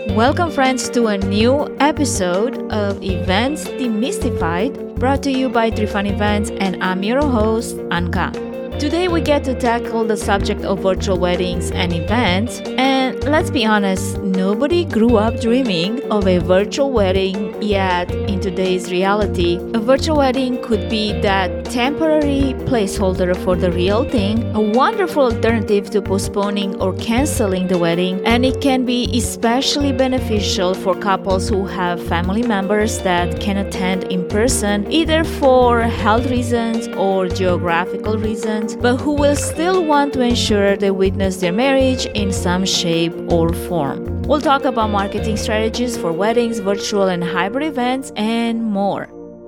Welcome, friends, to a new episode of Events Demystified, brought to you by Trifan Events, and I'm your host, Anka. Today, we get to tackle the subject of virtual weddings and events, and let's be honest, nobody grew up dreaming of a virtual wedding, yet in today's reality, a virtual wedding could be that temporary placeholder for the real thing, a wonderful alternative to postponing or canceling the wedding, and it can be especially beneficial for couples who have family members that can attend in person, either for health reasons or geographical reasons, but who will still want to ensure they witness their marriage in some shape or form. We'll talk about marketing strategies for weddings, virtual and hybrid events, and more.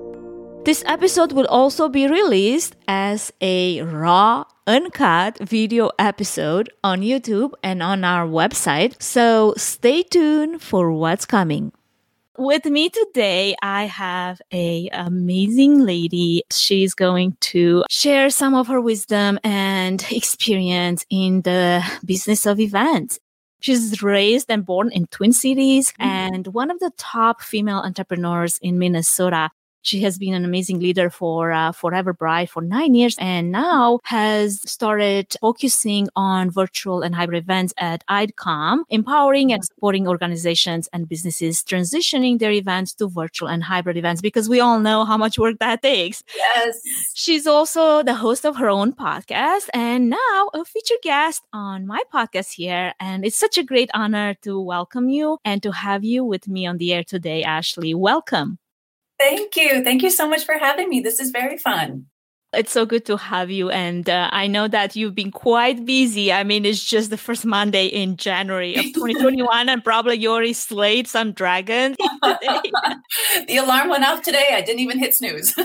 This episode will also be released as a raw, uncut video episode on YouTube and on our website, so stay tuned for what's coming. With me today, I have an amazing lady. She's going to share some of her wisdom and experience in the business of events. She's raised and born in Twin Cities and one of the top female entrepreneurs in Minnesota. She has been an amazing leader for Forever Bride for 9 years and now has started focusing on virtual and hybrid events at IDCOM, empowering and supporting organizations and businesses transitioning their events to virtual and hybrid events because we all know how much work that takes. Yes. She's also the host of her own podcast and now a featured guest on my podcast here. And it's such a great honor to welcome you and to have you with me on the air today, Ashley. Welcome. Thank you. Thank you so much for having me. This is very fun. It's so good to have you. And I know that you've been quite busy. I mean, it's just the first Monday in January of 2021 and probably you already slayed some dragons today. The alarm went off today. I didn't even hit snooze.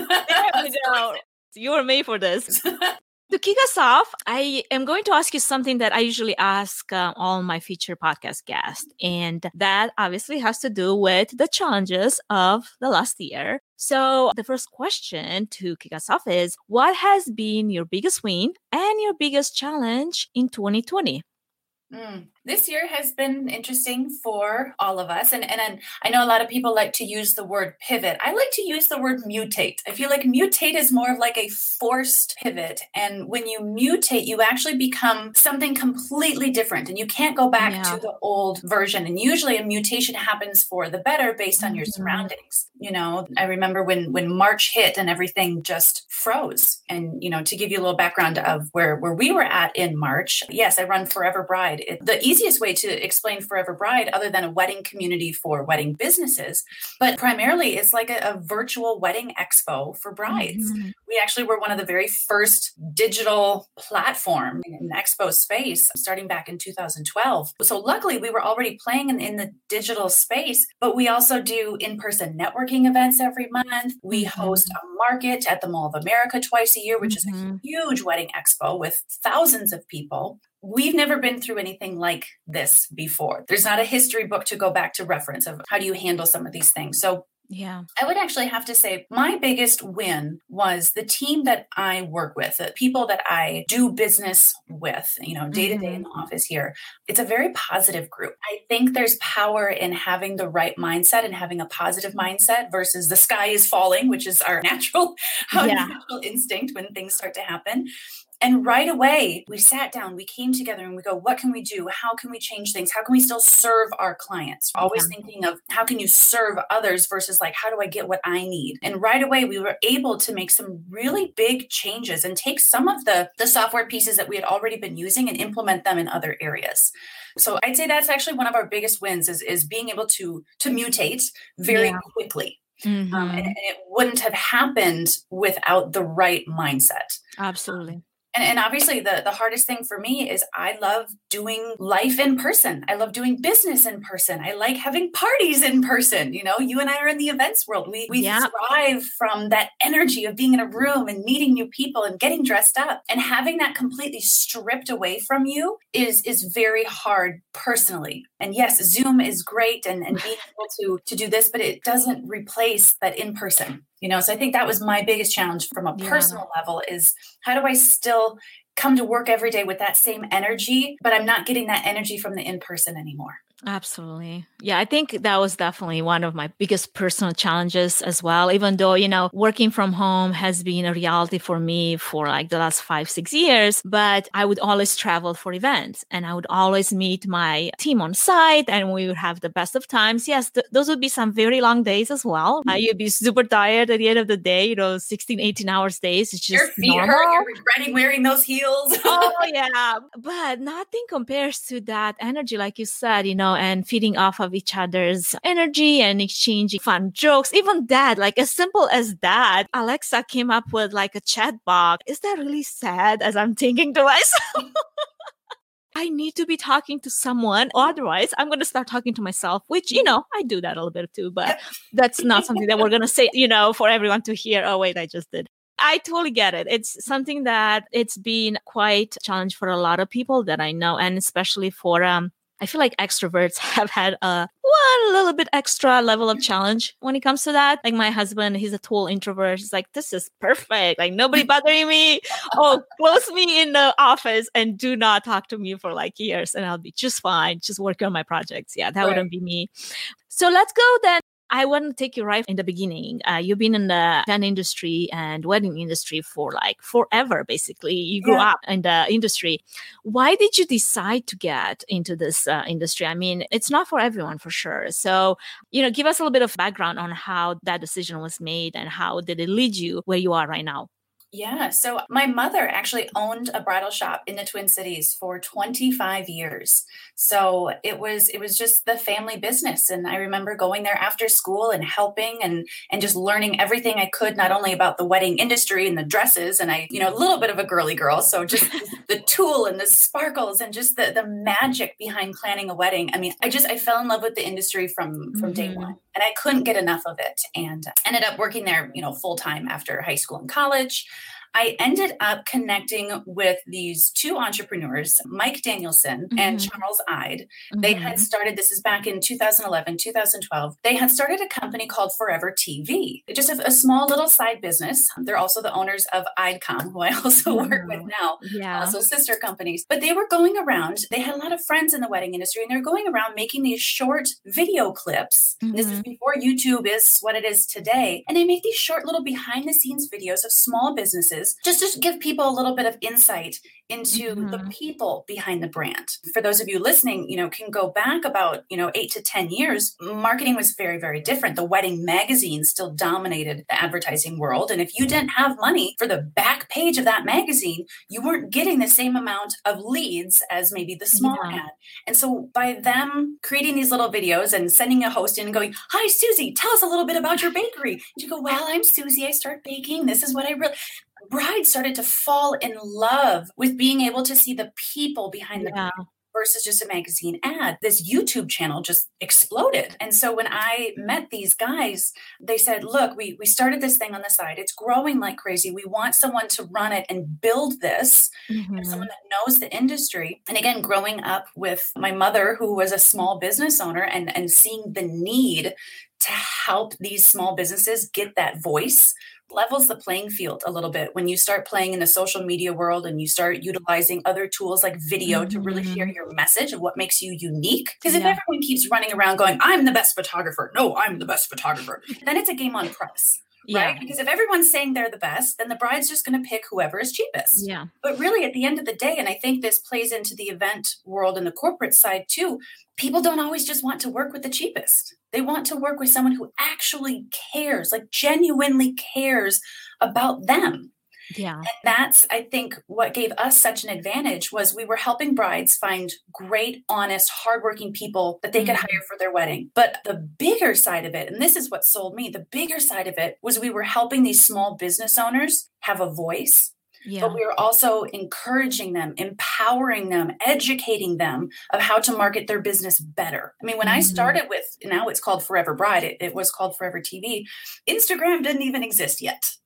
You were made for this. To kick us off, I am going to ask you something that I usually ask all my featured podcast guests. And that obviously has to do with the challenges of the last year. So the first question to kick us off is, what has been your biggest win and your biggest challenge in 2020? This year has been interesting for all of us. And I know a lot of people like to use the word pivot. I like to use the word mutate. I feel like mutate is more of like a forced pivot. And when you mutate, you actually become something completely different and you can't go back to the old version. And usually a mutation happens for the better based on your surroundings. You know, I remember when March hit and everything just froze. And, you know, to give you a little background of where we were at in March, yes, I run Forever Bride. The easiest way to explain Forever Bride, other than a wedding community for wedding businesses, but primarily it's like a virtual wedding expo for brides. Mm-hmm. We actually were one of the very first digital platform in the expo space starting back in 2012. So luckily we were already playing in the digital space, but we also do in-person networking events every month. We host a market at the Mall of America twice a year, which is a huge wedding expo with thousands of people. We've never been through anything like this before. There's not a history book to go back to reference of how do you handle some of these things. So yeah, I would actually have to say my biggest win was the team that I work with, the people that I do business with, you know, day to day in the office here. It's a very positive group. I think there's power in having the right mindset and having a positive mindset versus the sky is falling, which is our natural instinct when things start to happen. And right away, we sat down, we came together and we go, what can we do? How can we change things? How can we still serve our clients? Always thinking of how can you serve others versus like, how do I get what I need? And right away, we were able to make some really big changes and take some of the software pieces that we had already been using and implement them in other areas. So I'd say that's actually one of our biggest wins is being able to mutate very quickly. And it wouldn't have happened without the right mindset. Absolutely. And obviously the hardest thing for me is I love doing life in person. I love doing business in person. I like having parties in person. You know, you and I are in the events world. We thrive from that energy of being in a room and meeting new people and getting dressed up. And having that completely stripped away from you is very hard personally. And yes, Zoom is great and being able to do this, but it doesn't replace that in person. You know, so I think that was my biggest challenge from a personal level is how do I still come to work every day with that same energy, but I'm not getting that energy from the in-person anymore. Absolutely. Yeah, I think that was definitely one of my biggest personal challenges as well. Even though, working from home has been a reality for me for like the last 5, 6 years, but I would always travel for events and I would always meet my team on site and we would have the best of times. Yes, those would be some very long days as well. You'd be super tired at the end of the day, 16, 18 hours days. It's Your just feet normal. hurt, you're regretting wearing those heels. Oh, yeah. But nothing compares to that energy, like you said, and feeding off of each other's energy and exchanging fun jokes. Even that, like as simple as that, Alexa came up with like a chat box. Is that really sad as I'm thinking to myself? I need to be talking to someone. Otherwise, I'm going to start talking to myself, which, I do that a little bit too, but that's not something that we're going to say, for everyone to hear. Oh, wait, I just did. I totally get it. It's something that it's been quite a challenge for a lot of people that I know, and especially for I feel like extroverts have had one little bit extra level of challenge when it comes to that. Like my husband, he's a total introvert. He's like, this is perfect. Like nobody bothering me. Oh, close me in the office and do not talk to me for like years and I'll be just fine. Just working on my projects. Yeah, that wouldn't be me. So let's go then. I want to take you right in the beginning. You've been in the event industry and wedding industry for like forever, basically. You grew up in the industry. Why did you decide to get into this industry? I mean, it's not for everyone for sure. So, give us a little bit of background on how that decision was made and how did it lead you where you are right now? Yeah. So my mother actually owned a bridal shop in the Twin Cities for 25 years. So it was just the family business. And I remember going there after school and helping and just learning everything I could, not only about the wedding industry and the dresses. And I, a little bit of a girly girl. So just the tulle and the sparkles and just the magic behind planning a wedding. I mean, I fell in love with the industry from day one. And I couldn't get enough of it and ended up working there, full time after high school and college. I ended up connecting with these two entrepreneurs, Mike Danielson and Charles Ide. They had started, this is back in 2011, 2012, they had started a company called Forever TV, just a small little side business. They're also the owners of IDECOM, who I also work with now, also sister companies. But they were going around, they had a lot of friends in the wedding industry, and they're going around making these short video clips. This is before YouTube is what it is today. And they make these short little behind the scenes videos of small businesses just to give people a little bit of insight into the people behind the brand. For those of you listening, can go back about, 8 to 10 years. Marketing was very, very different. The wedding magazine still dominated the advertising world. And if you didn't have money for the back page of that magazine, you weren't getting the same amount of leads as maybe the small ad. And so by them creating these little videos and sending a host in and going, "Hi, Susie, tell us a little bit about your bakery." And you go, "Well, I'm Susie. I start baking. This is what I really..." Brides started to fall in love with being able to see the people behind the brand versus just a magazine ad. This YouTube channel just exploded. And so when I met these guys, they said, "Look, we started this thing on the side. It's growing like crazy. We want someone to run it and build this, someone that knows the industry." And again, growing up with my mother, who was a small business owner and seeing the need to help these small businesses get that voice, levels the playing field a little bit when you start playing in the social media world and you start utilizing other tools like video to really share your message of what makes you unique. Because if everyone keeps running around going, "I'm the best photographer," "No, I'm the best photographer," then it's a game on price. Right? Because if everyone's saying they're the best, then the bride's just going to pick whoever is cheapest. Yeah. But really at the end of the day, and I think this plays into the event world and the corporate side too, people don't always just want to work with the cheapest. They want to work with someone who actually cares, like genuinely cares about them. Yeah. And that's, I think, what gave us such an advantage was we were helping brides find great, honest, hardworking people that they could hire for their wedding. But the bigger side of it, and this is what sold me, the bigger side of it was we were helping these small business owners have a voice. Yeah. But we were also encouraging them, empowering them, educating them of how to market their business better. I mean, when I started with, now it's called Forever Bride, it was called Forever TV. Instagram didn't even exist yet.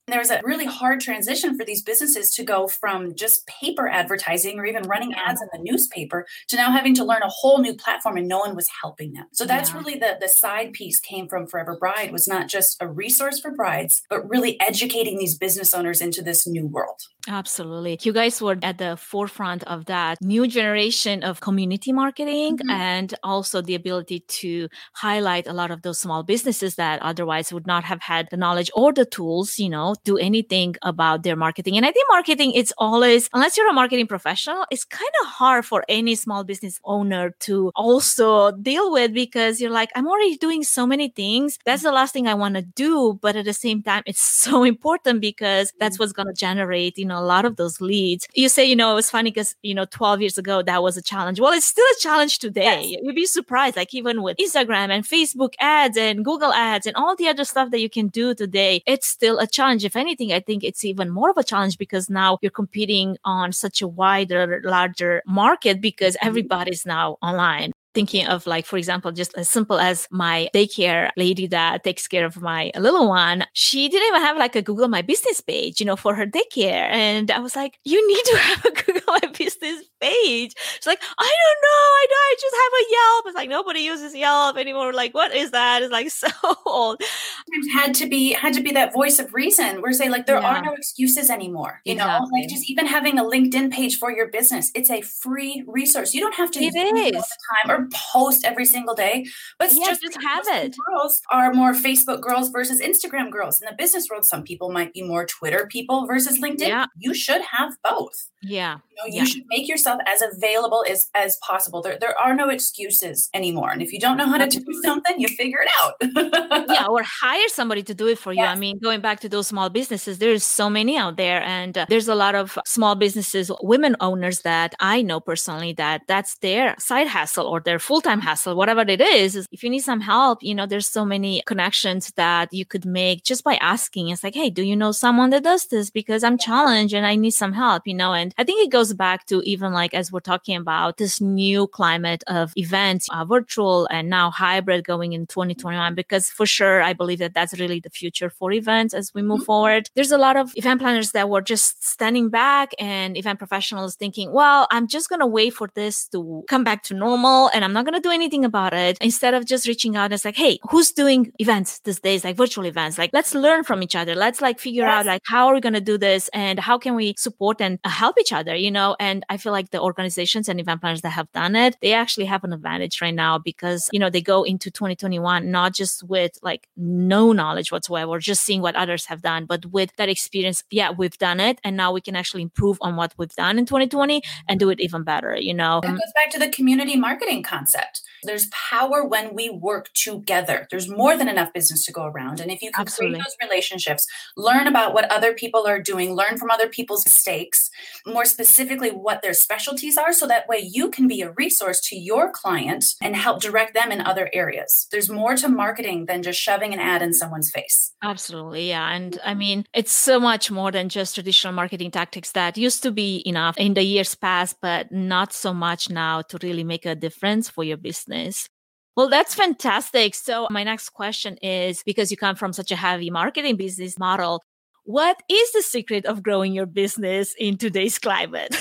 There was a really hard transition for these businesses to go from just paper advertising or even running ads in the newspaper to now having to learn a whole new platform, and no one was helping them. So that's really the side piece came from Forever Bride, was not just a resource for brides, but really educating these business owners into this new world. Absolutely. You guys were at the forefront of that new generation of community marketing and also the ability to highlight a lot of those small businesses that otherwise would not have had the knowledge or the tools, do anything about their marketing. And I think marketing, it's always, unless you're a marketing professional, it's kind of hard for any small business owner to also deal with, because you're like, I'm already doing so many things. That's the last thing I want to do. But at the same time, it's so important because that's what's going to generate, a lot of those leads. You say, it was funny because, 12 years ago, that was a challenge. Well, it's still a challenge today. Yes. You'd be surprised, like even with Instagram and Facebook ads and Google ads and all the other stuff that you can do today, it's still a challenge. If anything, I think it's even more of a challenge because now you're competing on such a wider, larger market because everybody's now online. Thinking of, like, for example, just as simple as my daycare lady that takes care of my little one. She didn't even have like a Google My Business page, for her daycare. And I was like, you need to have a Google My Business page. She's like, I don't know. I just have a Yelp. It's like, nobody uses Yelp anymore. Like, what is that? It's like so old. Had to be that voice of reason. We're saying like, there are no excuses anymore. Like just even having a LinkedIn page for your business. It's a free resource. You don't have to use it all the time or post every single day, but just have it. Girls are more Facebook girls versus Instagram girls. In the business world, some people might be more Twitter people versus LinkedIn. Yeah. You should have both. Yeah. You should make yourself as available as possible. There are no excuses anymore. And if you don't know how to do something, you figure it out. Yeah, or hire somebody to do it for you. Yes. I mean, going back to those small businesses, there's so many out there. And there's a lot of small businesses, women owners that I know personally that's their side hustle or their full-time hustle, whatever it is. If you need some help, there's so many connections that you could make just by asking. It's like, hey, do you know someone that does this? Because I'm challenged and I need some help, and I think it goes back to even like, as we're talking about this new climate of events, virtual and now hybrid going in 2021, because for sure, I believe that that's really the future for events as we move forward. There's a lot of event planners that were just standing back and event professionals thinking, well, I'm just going to wait for this to come back to normal and I'm not going to do anything about it. Instead of just reaching out, it's like, hey, who's doing events these days, like virtual events? Like, let's learn from each other. Let's like figure out like, how are we going to do this and how can we support and help each other, And I feel like the organizations and event planners that have done it, they actually have an advantage right now because, they go into 2021, not just with like no knowledge whatsoever, just seeing what others have done, but with that experience. Yeah, we've done it. And now we can actually improve on what we've done in 2020 and do it even better, It goes back to the community marketing concept. There's power when we work together. There's more than enough business to go around. And if you can create those relationships, learn about what other people are doing, learn from other people's mistakes, more specifically what their specialties are, so that way you can be a resource to your client and help direct them in other areas. There's more to marketing than just shoving an ad in someone's face. Absolutely. Yeah. And I mean, it's so much more than just traditional marketing tactics that used to be enough in the years past, but not so much now to really make a difference for your business. Well, that's fantastic. So my next question is, because you come from such a heavy marketing business model, what is the secret of growing your business in today's climate?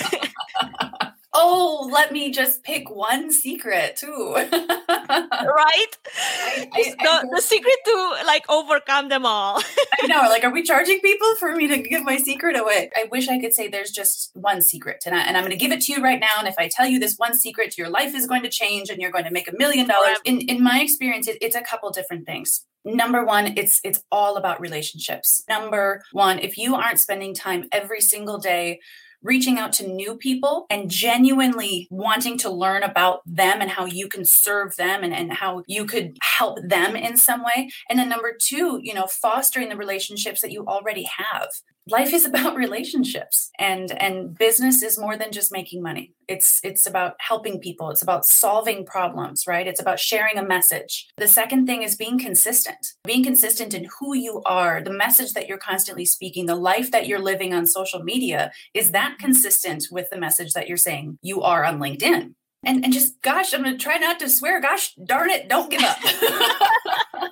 Oh, let me just pick one secret too. Right? The secret to like overcome them all. I know. Like, are we charging people for me to give my secret away? I wish I could say there's just one secret. And I'm going to give it to you right now. And if I tell you this one secret, your life is going to change and you're going to make $1 million. In my experience, it's a couple different things. Number one, it's all about relationships. Number one, if you aren't spending time every single day reaching out to new people and genuinely wanting to learn about them and how you can serve them and how you could help them in some way. And then number two, fostering the relationships that you already have. Life is about relationships and business is more than just making money. It's about helping people. It's about solving problems, right? It's about sharing a message. The second thing is being consistent in who you are, the message that you're constantly speaking, the life that you're living on social media. Is that consistent with the message that you're saying you are on LinkedIn? And just, gosh, I'm going to try not to swear. Gosh, darn it, don't give up.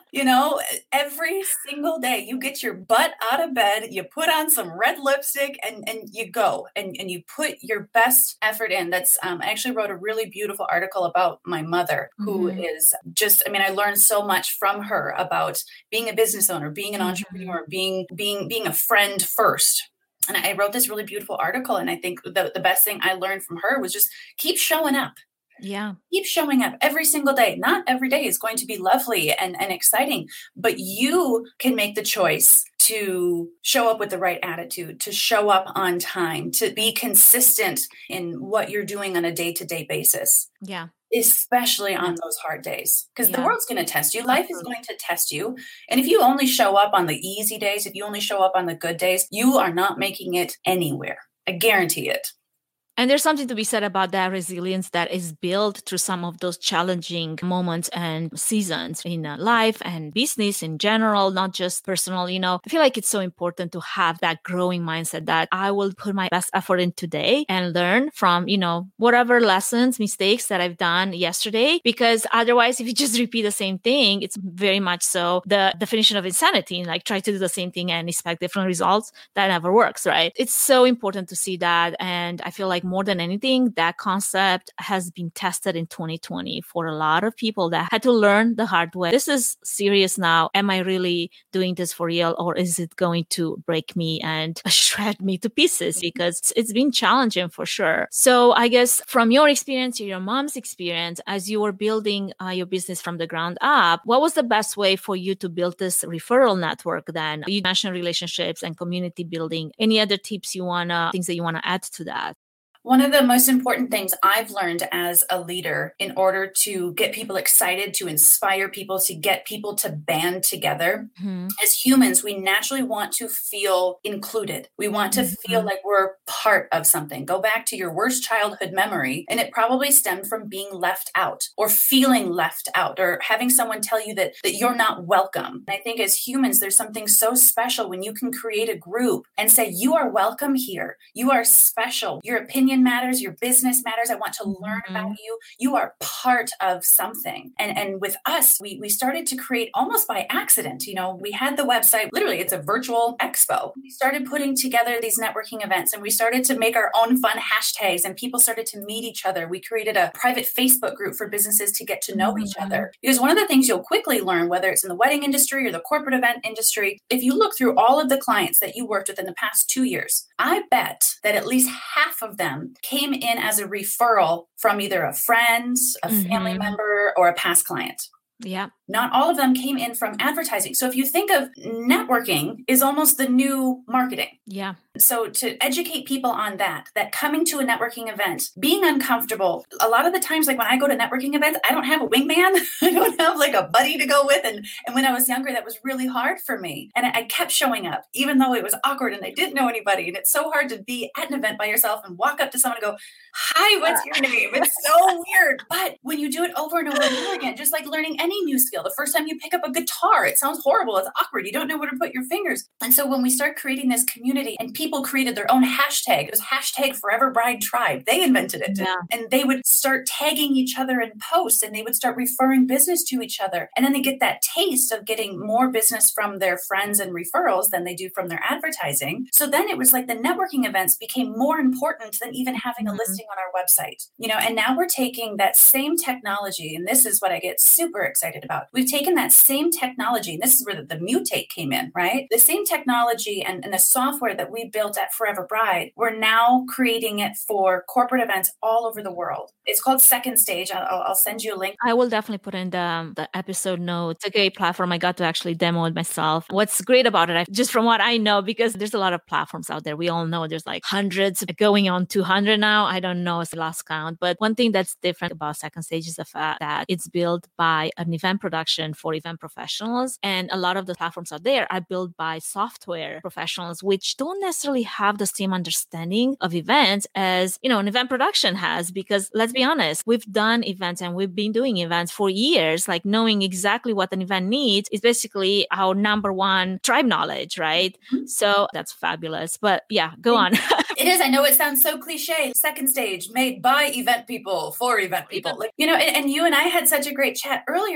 Every single day you get your butt out of bed, you put on some red lipstick and you go and you put your best effort in. That's I actually wrote a really beautiful article about my mother, who is just, I learned so much from her about being a business owner, being an entrepreneur, being a friend first. And I wrote this really beautiful article. And I think the best thing I learned from her was just keep showing up. Yeah. Keep showing up every single day. Not every day is going to be lovely and exciting, but you can make the choice to show up with the right attitude, to show up on time, to be consistent in what you're doing on a day-to-day basis. Yeah. Especially on those hard days, because the world's going to test you. Life is going to test you. And if you only show up on the easy days, if you only show up on the good days, you are not making it anywhere. I guarantee it. And there's something to be said about that resilience that is built through some of those challenging moments and seasons in life and business in general, not just personal. I feel like it's so important to have that growing mindset that I will put my best effort in today and learn from, whatever lessons, mistakes that I've done yesterday, because otherwise, if you just repeat the same thing, it's very much so the definition of insanity, like try to do the same thing and expect different results. That never works, right? It's so important to see that. And I feel like more than anything, that concept has been tested in 2020 for a lot of people that had to learn the hard way. This is serious now. Am I really doing this for real, or is it going to break me and shred me to pieces? Because it's been challenging for sure. So I guess from your experience, your mom's experience, as you were building your business from the ground up, what was the best way for you to build this referral network then? You mentioned relationships and community building. Any other tips things that you want to add to that? One of the most important things I've learned as a leader in order to get people excited, to inspire people, to get people to band together, as humans, we naturally want to feel included. We want to feel like we're part of something. Go back to your worst childhood memory, and it probably stemmed from being left out or feeling left out or having someone tell you that you're not welcome. And I think as humans, there's something so special when you can create a group and say, you are welcome here. You are special. Your opinion matters. Your business matters. I want to learn about you. You are part of something. And with us, we started to create almost by accident. We had the website, literally, it's a virtual expo. We started putting together these networking events, and we started to make our own fun hashtags, and people started to meet each other. We created a private Facebook group for businesses to get to know each other. Because one of the things you'll quickly learn, whether it's in the wedding industry or the corporate event industry, if you look through all of the clients that you worked with in the past 2 years, I bet that at least half of them came in as a referral from either a friend, a family member, or a past client. Yeah. Not all of them came in from advertising. So if you think of networking is almost the new marketing. Yeah. So to educate people on that coming to a networking event, being uncomfortable, a lot of the times, like when I go to networking events, I don't have a wingman. I don't have like a buddy to go with. And when I was younger, that was really hard for me. And I kept showing up, even though it was awkward and I didn't know anybody. And it's so hard to be at an event by yourself and walk up to someone and go, hi, what's your name? It's so weird. But when you do it over and over and over again, just like learning any new skill, the first time you pick up a guitar, it sounds horrible. It's awkward. You don't know where to put your fingers. And so when we start creating this community and people created their own hashtag, it was hashtag Forever Bride Tribe. They invented it. Yeah. And they would start tagging each other in posts, and they would start referring business to each other. And then they get that taste of getting more business from their friends and referrals than they do from their advertising. So then it was like the networking events became more important than even having a listing on our website. And now we're taking that same technology, and this is what I get super excited about. We've taken that same technology, and this is where the Mutate came in, right? The same technology and the software that we built at Forever Bride, we're now creating it for corporate events all over the world. It's called Second Stage. I'll send you a link. I will definitely put in the episode notes. It's a great platform. I got to actually demo it myself. What's great about it, just from what I know, because there's a lot of platforms out there. We all know there's like hundreds, going on 200 now. I don't know, it's the last count. But one thing that's different about Second Stage is the fact that it's built by an event production for event professionals. And a lot of the platforms out there are built by software professionals, which don't necessarily have the same understanding of events as, an event production has. Because let's be honest, we've done events and we've been doing events for years. Like knowing exactly what an event needs is basically our number one tribe knowledge, right? So that's fabulous. But yeah, go on. It is. I know it sounds so cliche. Second Stage, made by event people for event people. And you and I had such a great chat earlier about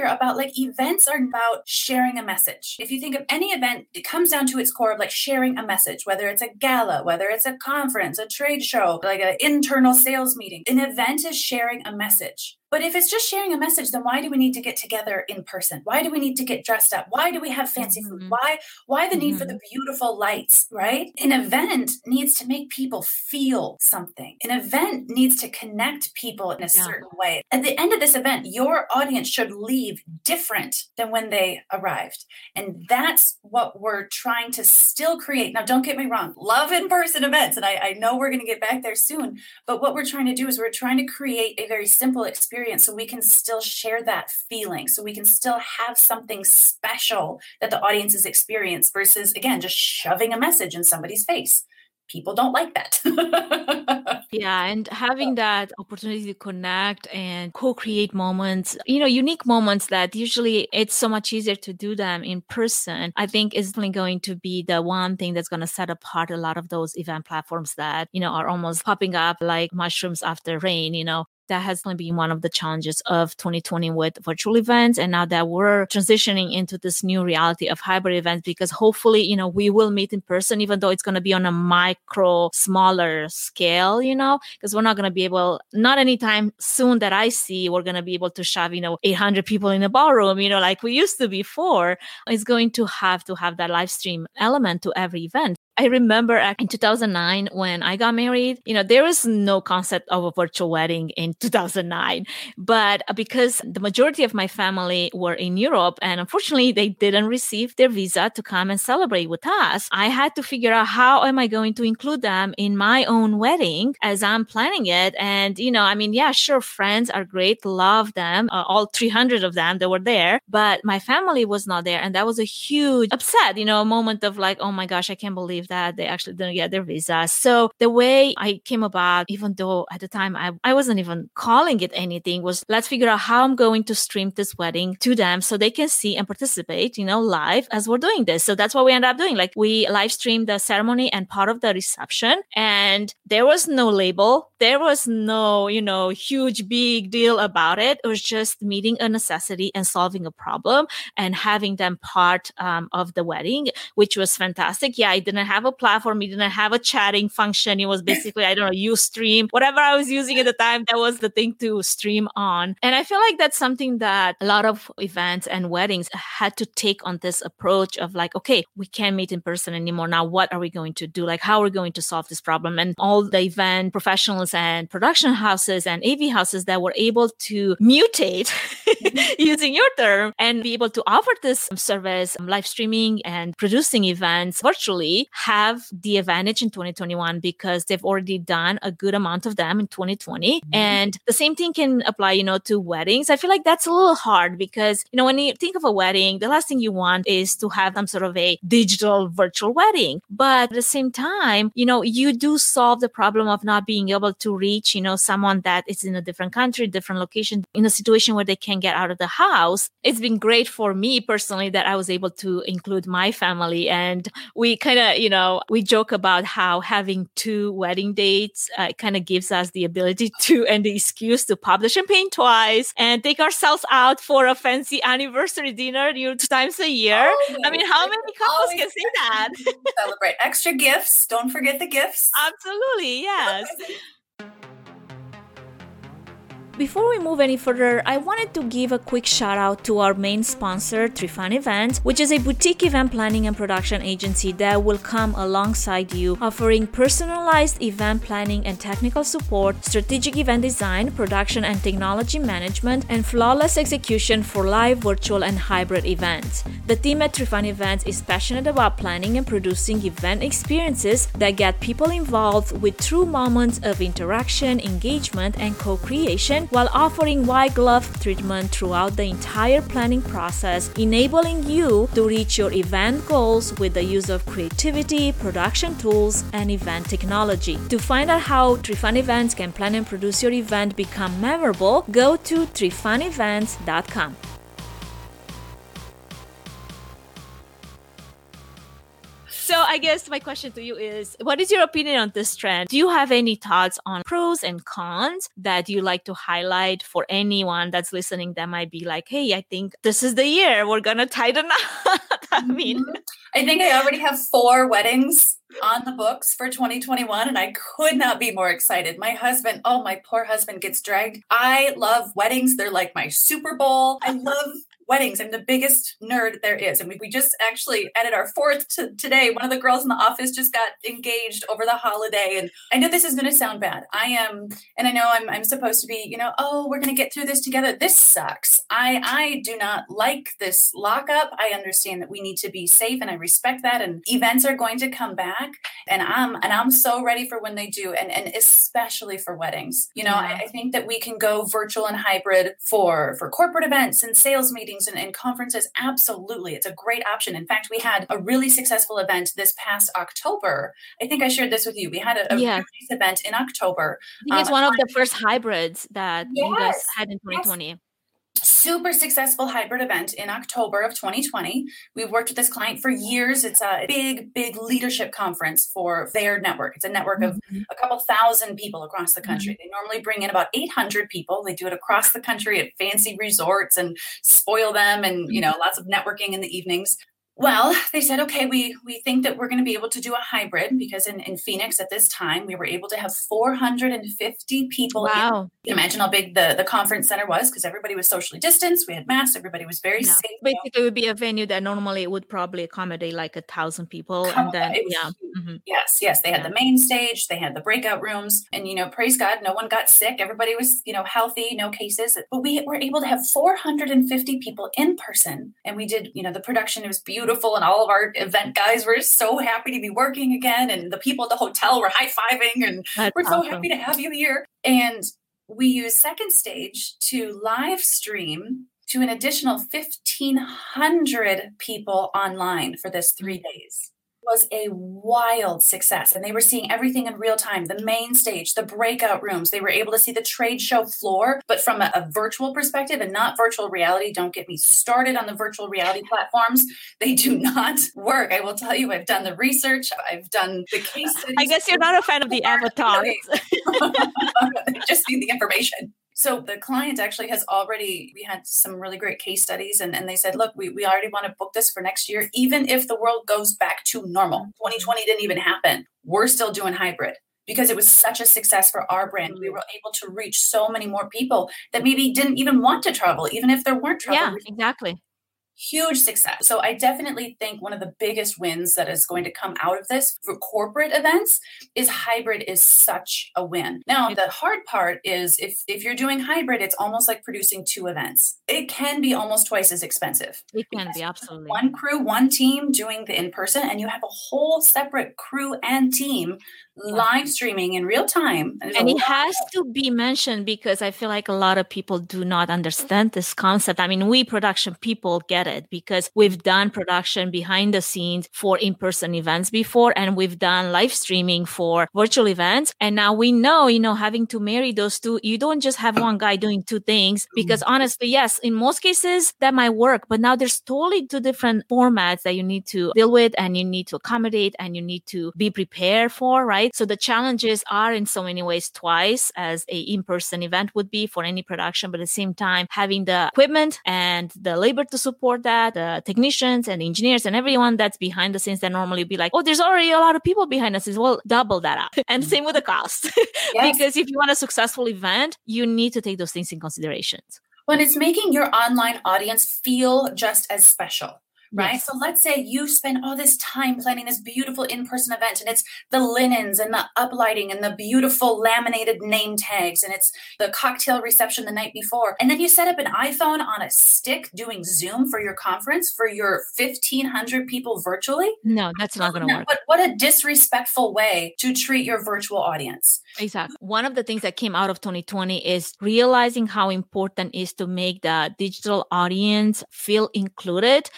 like events are about sharing a message. If you think of any event, it comes down to its core of like sharing a message, whether it's a gala, whether it's a conference, a trade show, like an internal sales meeting. An event is sharing a message. But if it's just sharing a message, then why do we need to get together in person? Why do we need to get dressed up? Why do we have fancy food? Why the need for the beautiful lights, right? An event needs to make people feel something. An event needs to connect people in a certain way. At the end of this event, your audience should leave different than when they arrived. And that's what we're trying to still create. Now, don't get me wrong, love in-person events. And I know we're going to get back there soon. But what we're trying to do is we're trying to create a very simple experience so we can still share that feeling, so we can still have something special that the audience has experienced versus, again, just shoving a message in somebody's face. People don't like that. Yeah, and having that opportunity to connect and co-create moments, unique moments that usually it's so much easier to do them in person, I think is definitely going to be the one thing that's going to set apart a lot of those event platforms that, are almost popping up like mushrooms after rain, That has been one of the challenges of 2020 with virtual events. And now that we're transitioning into this new reality of hybrid events, because hopefully, we will meet in person, even though it's going to be on a micro, smaller scale, because we're not going to be able, not anytime soon that I see, we're going to be able to shove, 800 people in a ballroom, like we used to before. It's going to have that live stream element to every event. I remember in 2009 when I got married, there was no concept of a virtual wedding in 2009. But because the majority of my family were in Europe and unfortunately they didn't receive their visa to come and celebrate with us, I had to figure out how am I going to include them in my own wedding as I'm planning it. And, sure, friends are great. Love them. All 300 of them that were there. But my family was not there. And that was a huge upset, a moment of like, oh my gosh, I can't believe that they actually didn't get their visa. So the way I came about, even though at the time I wasn't even calling it anything, was let's figure out how I'm going to stream this wedding to them so they can see and participate, live as we're doing this. So that's what we ended up doing. Like we live streamed the ceremony and part of the reception, and there was no label. There was no, huge big deal about it. It was just meeting a necessity and solving a problem and having them part of the wedding, which was fantastic. Yeah, I didn't have a platform. We didn't have a chatting function. It was basically, Ustream, whatever I was using at the time, that was the thing to stream on. And I feel like that's something that a lot of events and weddings had to take on this approach of like, okay, we can't meet in person anymore. Now, what are we going to do? Like, how are we going to solve this problem? And all the event professionals and production houses and AV houses that were able to mutate using your term and be able to offer this service, live streaming and producing events virtually, have the advantage in 2021 because they've already done a good amount of them in 2020. And the same thing can apply, to weddings. I feel like that's a little hard because, when you think of a wedding, the last thing you want is to have some sort of a digital virtual wedding. But at the same time, you do solve the problem of not being able to reach, someone that is in a different country, different location, in a situation where they can't get out of the house. It's been great for me personally that I was able to include my family. And we kind of, we joke about how having 2 wedding dates kind of gives us the ability to, and the excuse to pop the champagne twice and take ourselves out for a fancy anniversary dinner 2 times a year. How many couples can say that? Celebrate extra gifts. Don't forget the gifts. Absolutely. Yes. Before we move any further, I wanted to give a quick shout out to our main sponsor, Trifan Events, which is a boutique event planning and production agency that will come alongside you, offering personalized event planning and technical support, strategic event design, production and technology management, and flawless execution for live, virtual, and hybrid events. The team at Trifan Events is passionate about planning and producing event experiences that get people involved with true moments of interaction, engagement, and co-creation, while offering white glove treatment throughout the entire planning process, enabling you to reach your event goals with the use of creativity, production tools, and event technology. To find out how Trifan Events can plan and produce your event become memorable, go to trifanevents.com. So I guess my question to you is, what is your opinion on this trend? Do you have any thoughts on pros and cons that you like to highlight for anyone that's listening that might be like, hey, I think this is the year we're going to tighten up? I think I already have 4 weddings on the books for 2021, and I could not be more excited. My husband, my poor husband gets dragged. I love weddings. They're like my Super Bowl. I love weddings. I'm the biggest nerd there is. And we just actually added our 4th today. One of the girls in the office just got engaged over the holiday. And I know this is going to sound bad. And I know I'm supposed to be, we're going to get through this together. This sucks. I do not like this lockup. I understand that we need to be safe, and I respect that. And events are going to come back, and I'm so ready for when they do, and especially for weddings. I think that we can go virtual and hybrid for corporate events and sales meetings and conferences. Absolutely. It's a great option. In fact, we had a really successful event this past October. I think I shared this with you. We had a really nice event in October. I think it's one of the first hybrids that you guys had in 2020. Yes. Super successful hybrid event in October of 2020. We've worked with this client for years. It's a big leadership conference for their network. It's a network of a couple thousand people across the country. They normally bring in about 800 people. They do it across the country at fancy resorts and spoil them, and lots of networking in the evenings. Well, they said, okay, we think that we're going to be able to do a hybrid, because in Phoenix at this time, we were able to have 450 people. Wow. You can imagine how big the conference center was, because everybody was socially distanced. We had masks. Everybody was very safe. Basically, it would be a venue that normally would probably accommodate like 1,000 people. Yes. They had the main stage. They had the breakout rooms. And, praise God, no one got sick. Everybody was, healthy, no cases. But we were able to have 450 people in person. And we did, the production, it was beautiful. And all of our event guys were so happy to be working again. And the people at the hotel were high-fiving, and we're so happy to have you here. And we used Second Stage to live stream to an additional 1,500 people online for this 3 days. Was a wild success, and they were seeing everything in real time. The main stage, the breakout rooms, they were able to see the trade show floor, but from a virtual perspective and not virtual reality. Don't get me started on the virtual reality platforms. They do not work. I will tell you, I've done the research. I've done the case studies. I guess you're not a fan of the avatars. Just need the information. So the client actually we had some really great case studies, and they said, look, we already want to book this for next year. Even if the world goes back to normal, 2020 didn't even happen. We're still doing hybrid, because it was such a success for our brand. We were able to reach so many more people that maybe didn't even want to travel, even if there weren't travel. Yeah, exactly. Huge success. So I definitely think one of the biggest wins that is going to come out of this for corporate events is hybrid is such a win. Now, the hard part is if you're doing hybrid, it's almost like producing 2 events. It can be almost twice as expensive. It can be, absolutely. One crew, one team doing the in-person, and you have a whole separate crew and team live streaming in real time. And it has to be mentioned, because I feel like a lot of people do not understand this concept. I mean, we production people get it, because we've done production behind the scenes for in-person events before, and we've done live streaming for virtual events. And now we know, having to marry those two, you don't just have one guy doing 2 things, because honestly, yes, in most cases that might work, but now there's totally 2 different formats that you need to deal with, and you need to accommodate, and you need to be prepared for, right? So the challenges are in so many ways twice as a in-person event would be for any production, but at the same time, having the equipment and the labor to support that, the technicians and engineers and everyone that's behind the scenes that normally be like, oh, there's already a lot of people behind us. Well, double that up. And same with the cost. Yes. Because if you want a successful event, you need to take those things in consideration. Well, it's making your online audience feel just as special. Right. Yes. So let's say you spend all this time planning this beautiful in-person event, and it's the linens and the uplighting and the beautiful laminated name tags, and it's the cocktail reception the night before. And then you set up an iPhone on a stick doing Zoom for your conference for your 1,500 people virtually. No, that's not going to work. But what a disrespectful way to treat your virtual audience. Exactly. One of the things that came out of 2020 is realizing how important it is to make the digital audience feel included in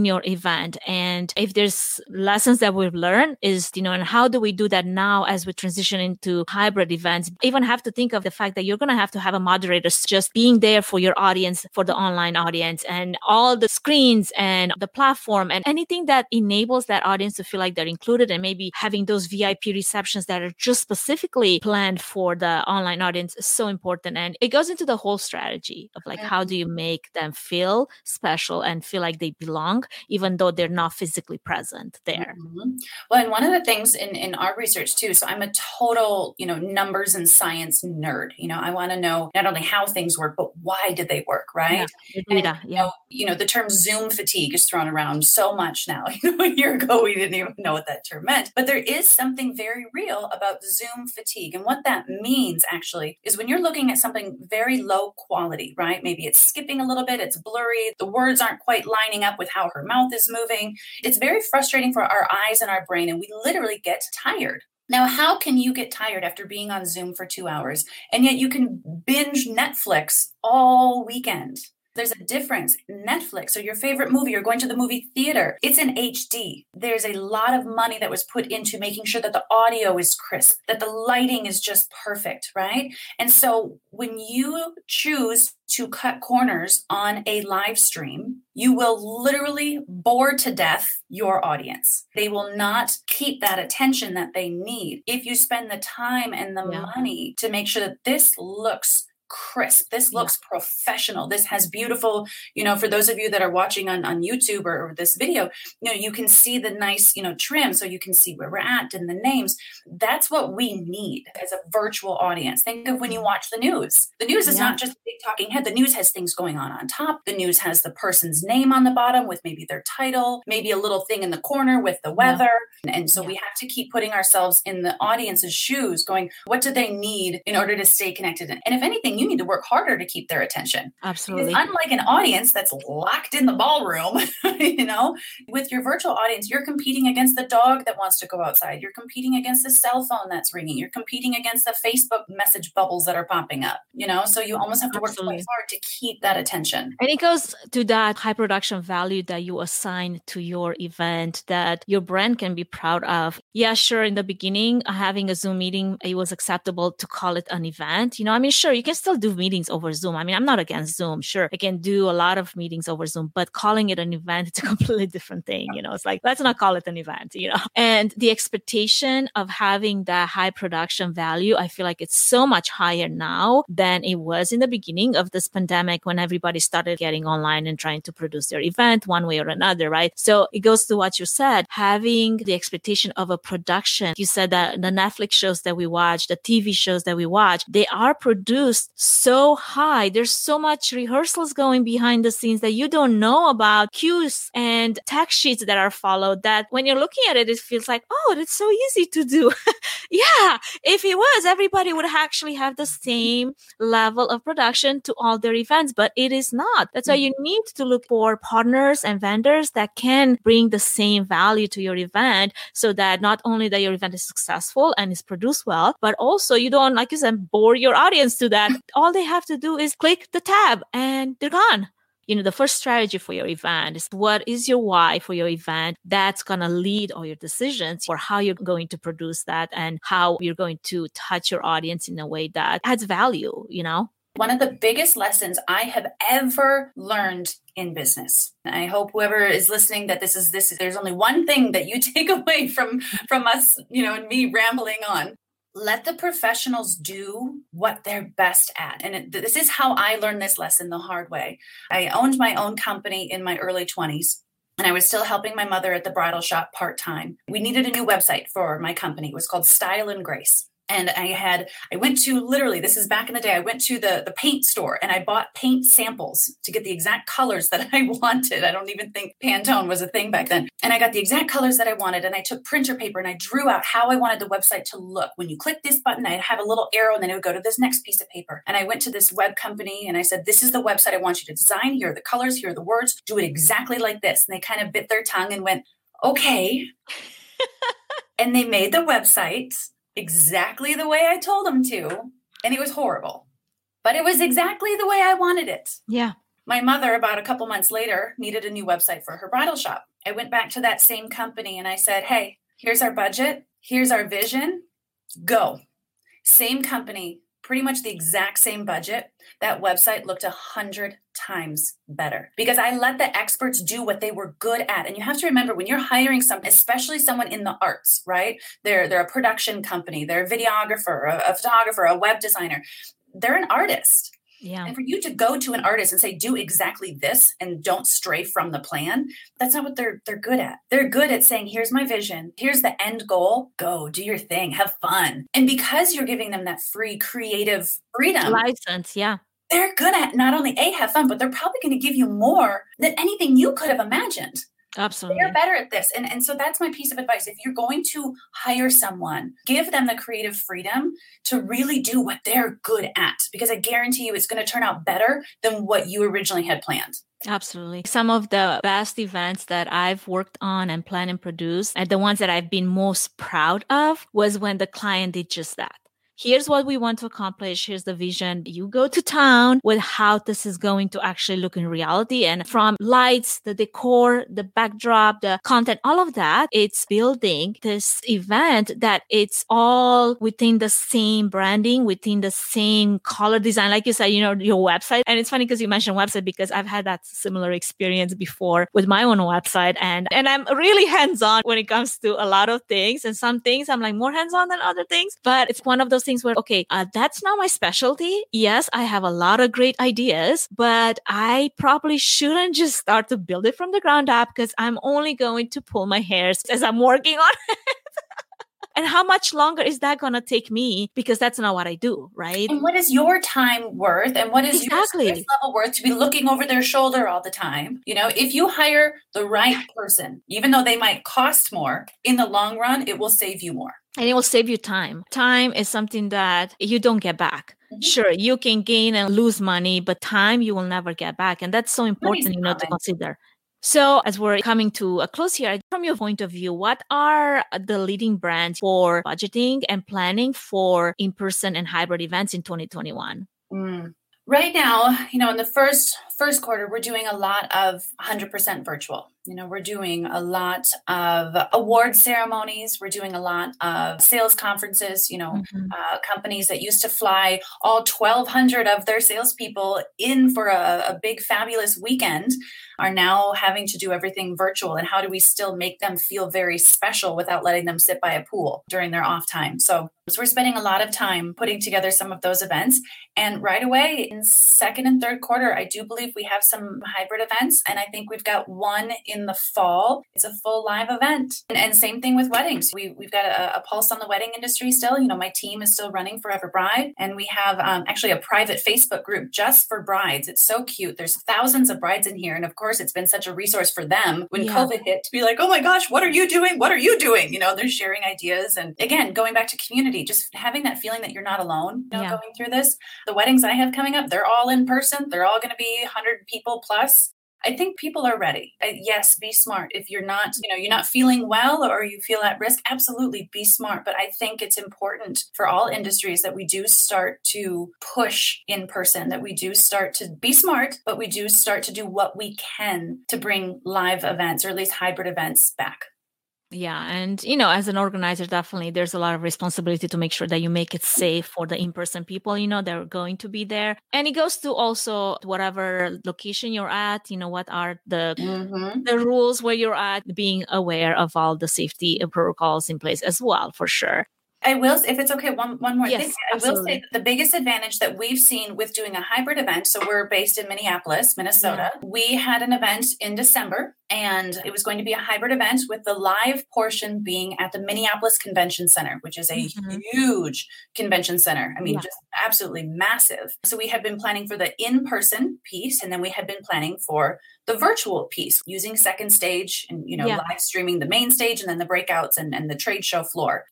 in your event. And if there's lessons that we've learned is, and how do we do that now as we transition into hybrid events? Even have to think of the fact that you're going to have a moderator just being there for your audience, for the online audience, and all the screens and the platform and anything that enables that audience to feel like they're included, and maybe having those VIP receptions that are just specifically planned for the online audience is so important. And it goes into the whole strategy of like, how do you make them feel special and feel like they belong, even though they're not physically present there? Mm-hmm. Well, and one of the things in our research too, so I'm a total, numbers and science nerd. I want to know not only how things work, but why did they work, right? Yeah, and, the term Zoom fatigue is thrown around so much now. A year ago, we didn't even know what that term meant. But there is something very real about Zoom fatigue. And what that means actually is when you're looking at something very low quality, right? Maybe it's skipping a little bit, it's blurry, the words aren't quite lining up with how her mouth is moving. It's very frustrating for our eyes and our brain, and we literally get tired. Now, how can you get tired after being on Zoom for 2 hours, and yet you can binge Netflix all weekend? There's a difference. Netflix or your favorite movie, you're going to the movie theater, it's in HD. There's a lot of money that was put into making sure that the audio is crisp, that the lighting is just perfect, right? And so when you choose to cut corners on a live stream, you will literally bore to death your audience. They will not keep that attention that they need. If you spend the time and the money to make sure that this looks crisp, this looks professional, this has beautiful, for those of you that are watching on YouTube or this video, you can see the nice, trim, so you can see where we're at and the names. That's what we need as a virtual audience. Think of when you watch the news. The news is not just a big talking head. The news has things going on top. The news has the person's name on the bottom with maybe their title, maybe a little thing in the corner with the weather. And so we have to keep putting ourselves in the audience's shoes going, what do they need in order to stay connected? And if anything, you need to work harder to keep their attention. Absolutely. Because unlike an audience that's locked in the ballroom, with your virtual audience, you're competing against the dog that wants to go outside. You're competing against the cell phone that's ringing. You're competing against the Facebook message bubbles that are popping up, so you almost have to work quite hard to keep that attention. And it goes to that high production value that you assign to your event that your brand can be proud of. Yeah, sure. In the beginning, having a Zoom meeting, it was acceptable to call it an event. Sure, you can still do meetings over Zoom. I'm not against Zoom. Sure, I can do a lot of meetings over Zoom, but calling it an event, it's a completely different thing. It's like, let's not call it an event, And the expectation of having that high production value, I feel like it's so much higher now than it was in the beginning of this pandemic when everybody started getting online and trying to produce their event one way or another, right? So it goes to what you said, having the expectation of a production. You said that the Netflix shows that we watch, the TV shows that we watch, they are produced so high. There's so much rehearsals going behind the scenes that you don't know about, cues and text sheets that are followed, that when you're looking at it, it feels like, oh, it's so easy to do. Yeah, if it was, everybody would actually have the same level of production to all their events, but it is not. That's why you need to look for partners and vendors that can bring the same value to your event, so that not only that your event is successful and is produced well, but also you don't, like you said, bore your audience to that. All they have to do is click the tab and they're gone. The first strategy for your event is, what is your why for your event? That's going to lead all your decisions for how you're going to produce that and how you're going to touch your audience in a way that adds value, One of the biggest lessons I have ever learned in business. I hope whoever is listening that this is there's only one thing that you take away from us, and me rambling on. Let the professionals do what they're best at. And this is how I learned this lesson the hard way. I owned my own company in my early 20s, and I was still helping my mother at the bridal shop part-time. We needed a new website for my company. It was called Style and Grace. And I went to, literally, this is back in the day, I went to the paint store and I bought paint samples to get the exact colors that I wanted. I don't even think Pantone was a thing back then. And I got the exact colors that I wanted. And I took printer paper and I drew out how I wanted the website to look. When you click this button, I'd have a little arrow and then it would go to this next piece of paper. And I went to this web company and I said, this is the website I want you to design. Here are the colors, here are the words. Do it exactly like this. And they kind of bit their tongue and went, okay. And they made the website exactly the way I told them to. And it was horrible, but it was exactly the way I wanted it. Yeah. My mother, about a couple months later, needed a new website for her bridal shop. I went back to that same company and I said, hey, here's our budget. Here's our vision. Go. Same company, pretty much the exact same budget. That website looked 100 times better because I let the experts do what they were good at. And you have to remember when you're hiring someone, especially someone in the arts, right? They're a production company, they're a videographer, a photographer, a web designer. They're an artist. Yeah. And for you to go to an artist and say, do exactly this and don't stray from the plan, that's not what they're good at. They're good at saying, here's my vision. Here's the end goal. Go do your thing. Have fun. And because you're giving them that free creative freedom, License. Yeah. they're going to not only have fun, but they're probably going to give you more than anything you could have imagined. Absolutely. They're better at this. And so that's my piece of advice. If you're going to hire someone, give them the creative freedom to really do what they're good at, because I guarantee you it's going to turn out better than what you originally had planned. Absolutely. Some of the best events that I've worked on and planned and produced, and the ones that I've been most proud of, was when the client did just that. Here's what we want to accomplish. Here's the vision. You go to town with how this is going to actually look in reality. And from lights, the decor, the backdrop, the content, all of that, it's building this event that it's all within the same branding, within the same color design. Like you said, your website. And it's funny because you mentioned website, because I've had that similar experience before with my own website. And I'm really hands-on when it comes to a lot of things. And some things I'm like more hands-on than other things. But it's one of those things where, okay, that's not my specialty. Yes, I have a lot of great ideas, but I probably shouldn't just start to build it from the ground up, because I'm only going to pull my hairs as I'm working on it. And how much longer is that going to take me? Because that's not what I do, right? And what is your time worth? And what is your stress level worth to be looking over their shoulder all the time? If you hire the right person, even though they might cost more, in the long run, it will save you more. And it will save you time. Time is something that you don't get back. Mm-hmm. Sure, you can gain and lose money, but time you will never get back. And that's so important, to consider. So as we're coming to a close here, from your point of view, what are the leading brands for budgeting and planning for in-person and hybrid events in 2021? Right now, in the first quarter, we're doing a lot of 100% virtual. We're doing a lot of award ceremonies. We're doing a lot of sales conferences, companies that used to fly all 1,200 of their salespeople in for a big, fabulous weekend are now having to do everything virtual. And how do we still make them feel very special without letting them sit by a pool during their off time? So we're spending a lot of time putting together some of those events. And right away in second and third quarter, I do believe we have some hybrid events. And I think we've got one in the fall. It's a full live event. And same thing with weddings. We've got a pulse on the wedding industry still. My team is still running Forever Bride. And we have actually a private Facebook group just for brides. It's so cute. There's thousands of brides in here. And of course, it's been such a resource for them when COVID hit to be like, oh my gosh, what are you doing? What are you doing? They're sharing ideas. And again, going back to community, just having that feeling that you're not alone, going through this. The weddings I have coming up, they're all in person. They're all going to be 100 people plus. I think people are ready. Yes, be smart. If you're not, you're not feeling well or you feel at risk, absolutely be smart. But I think it's important for all industries that we do start to push in person, that we do start to be smart, but we do start to do what we can to bring live events or at least hybrid events back. Yeah. And, as an organizer, definitely there's a lot of responsibility to make sure that you make it safe for the in-person people, they're going to be there. And it goes to also whatever location you're at, what are the rules where you're at, being aware of all the safety protocols in place as well, for sure. I will, if it's okay, one more thing. I will say that the biggest advantage that we've seen with doing a hybrid event, so we're based in Minneapolis, Minnesota. Yeah. We had an event in December, and it was going to be a hybrid event with the live portion being at the Minneapolis Convention Center, which is a huge convention center. I mean, just absolutely massive. So we had been planning for the in-person piece, and then we had been planning for the virtual piece using Second Stage and, live streaming the main stage and then the breakouts and the trade show floor.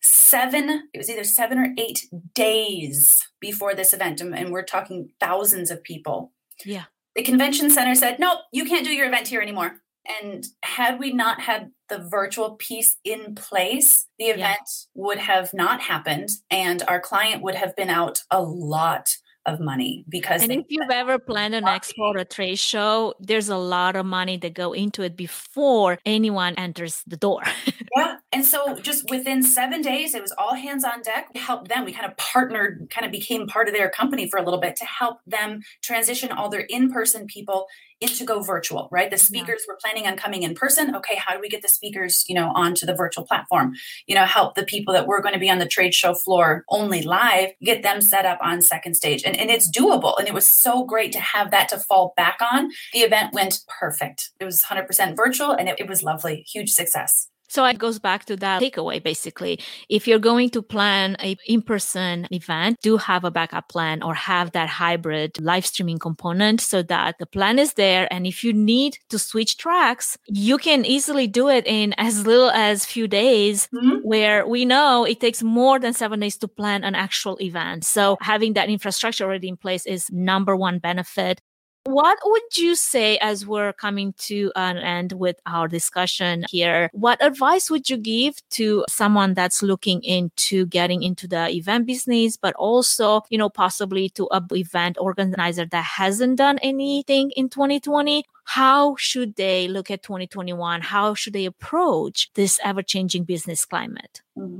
It was either 7 or 8 days before this event. And we're talking thousands of people. Yeah. The convention center said, nope, you can't do your event here anymore. And had we not had the virtual piece in place, the event would have not happened. And our client would have been out a lot of money because and if you've ever planned an expo or a trade show, there's a lot of money that go into it before anyone enters the door. Yeah. And so just within 7 days, it was all hands on deck. We helped them. We kind of partnered, kind of became part of their company for a little bit to help them transition all their in-person people into go virtual, right? The speakers were planning on coming in person. Okay, how do we get the speakers, onto the virtual platform? Help the people that were going to be on the trade show floor only live, get them set up on second stage. And it's doable. And it was so great to have that to fall back on. The event went perfect. It was 100% virtual and it was lovely. Huge success. So it goes back to that takeaway, basically. If you're going to plan an in-person event, do have a backup plan or have that hybrid live streaming component so that the plan is there. And if you need to switch tracks, you can easily do it in as little as few days, where we know it takes more than 7 days to plan an actual event. So having that infrastructure already in place is number one benefit. What would you say, as we're coming to an end with our discussion here, what advice would you give to someone that's looking into getting into the event business, but also, possibly to an event organizer that hasn't done anything in 2020? How should they look at 2021? How should they approach this ever-changing business climate?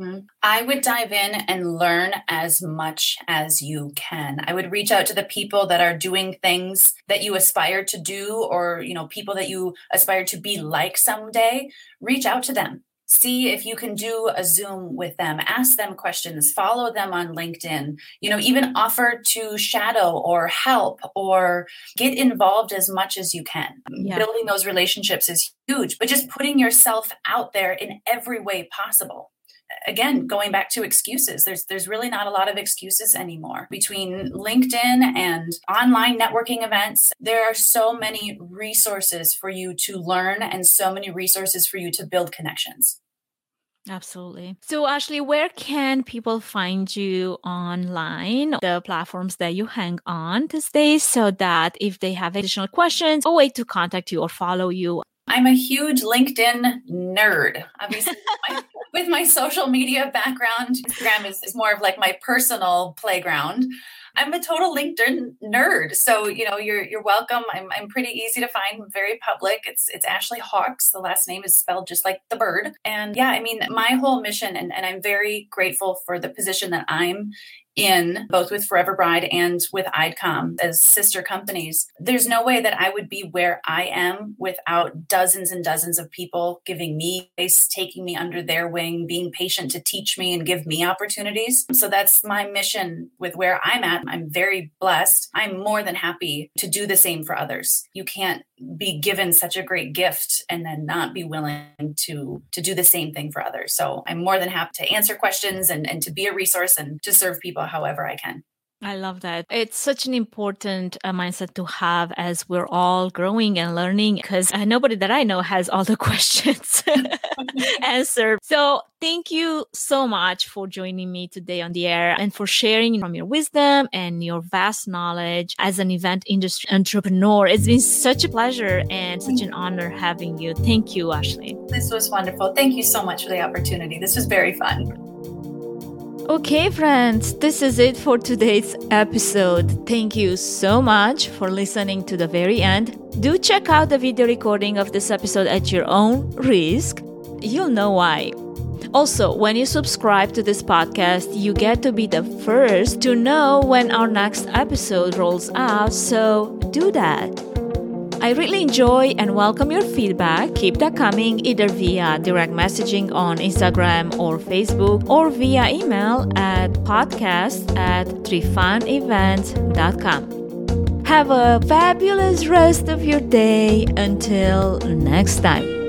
I would dive in and learn as much as you can. I would reach out to the people that are doing things that you aspire to do, or, people that you aspire to be like someday. Reach out to them. See if you can do a Zoom with them, ask them questions, follow them on LinkedIn, even offer to shadow or help or get involved as much as you can. Yeah. Building those relationships is huge, but just putting yourself out there in every way possible. Again, going back to excuses, there's really not a lot of excuses anymore. Between LinkedIn and online networking events, there are so many resources for you to learn and so many resources for you to build connections. Absolutely. So, Ashley, where can people find you online, the platforms that you hang on these days, so that if they have additional questions, a way to contact you or follow you? I'm a huge LinkedIn nerd. Obviously, with my social media background, Instagram is more of like my personal playground. I'm a total LinkedIn nerd. So, you're welcome. I'm pretty easy to find, very public. It's Ashley Hawks. The last name is spelled just like the bird. And yeah, my whole mission, and I'm very grateful for the position that I'm in, both with Forever Bride and with IDCOM as sister companies. There's no way that I would be where I am without dozens and dozens of people giving me space, taking me under their wing, being patient to teach me and give me opportunities. So that's my mission with where I'm at. I'm very blessed. I'm more than happy to do the same for others. You can't be given such a great gift and then not be willing to do the same thing for others. So I'm more than happy to answer questions and to be a resource and to serve people however I can. I love that. It's such an important mindset to have as we're all growing and learning, because nobody that I know has all the questions answered. So thank you so much for joining me today on the air and for sharing from your wisdom and your vast knowledge as an event industry entrepreneur. It's been such a pleasure and such an honor having you. Thank you, Ashley. This was wonderful. Thank you so much for the opportunity. This was very fun. Okay, friends, this is it for today's episode. Thank you so much for listening to the very end. Do check out the video recording of this episode at your own risk. You'll know why. Also, when you subscribe to this podcast, you get to be the first to know when our next episode rolls out, so do that. I really enjoy and welcome your feedback. Keep that coming either via direct messaging on Instagram or Facebook or via email at podcast@trifanevents.com. Have a fabulous rest of your day. Until next time.